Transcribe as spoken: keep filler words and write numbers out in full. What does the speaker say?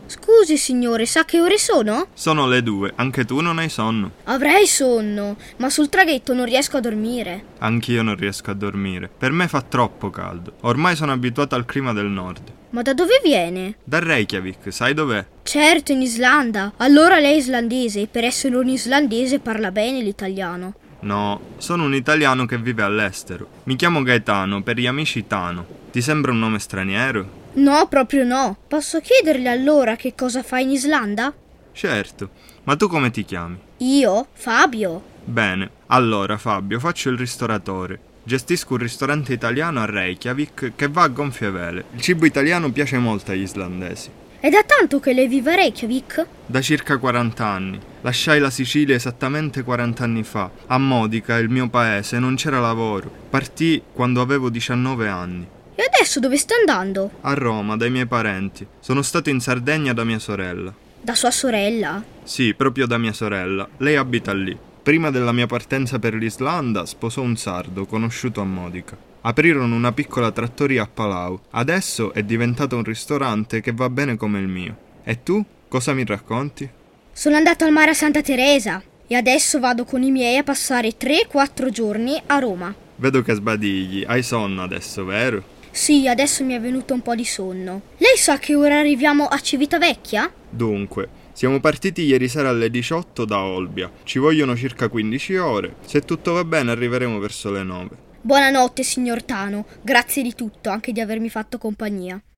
Scusi signore, sa che ore sono? Sono le due, anche tu non hai sonno? Avrei sonno, ma sul traghetto non riesco a dormire. Anch'io non riesco a dormire. Per me fa troppo caldo. Ormai sono abituato al clima del nord. Ma da dove viene? Da Reykjavik, sai dov'è? Certo, in Islanda. Allora lei è islandese e per essere un islandese parla bene l'italiano. No, sono un italiano che vive all'estero. Mi chiamo Gaetano, per gli amici Tano. Ti sembra un nome straniero? No, proprio no. Posso chiederle allora che cosa fa in Islanda? Certo, ma tu come ti chiami? Io? Fabio. Bene, allora Fabio, faccio il ristoratore. Gestisco un ristorante italiano a Reykjavik che va a gonfie vele. Il cibo italiano piace molto agli islandesi. È da tanto che lei vive a Reykjavik? Da circa quaranta anni. Lasciai la Sicilia esattamente quaranta anni fa. A Modica, il mio paese, non c'era lavoro. Partii quando avevo diciannove anni. E adesso dove sta andando? A Roma, dai miei parenti. Sono stato in Sardegna da mia sorella. Da sua sorella? Sì, proprio da mia sorella. Lei abita lì. Prima della mia partenza per l'Islanda sposò un sardo conosciuto a Modica. Aprirono una piccola trattoria a Palau. Adesso è diventato un ristorante che va bene come il mio. E tu? Cosa mi racconti? Sono andato al mare a Santa Teresa e adesso vado con i miei a passare tre quattro giorni a Roma. Vedo che sbadigli. Hai sonno adesso, vero? Sì, adesso mi è venuto un po' di sonno. Lei sa che ora arriviamo a Civitavecchia? Dunque, siamo partiti ieri sera alle diciotto da Olbia. Ci vogliono circa quindici ore. Se tutto va bene arriveremo verso le nove. Buonanotte, signor Tano. Grazie di tutto, anche di avermi fatto compagnia.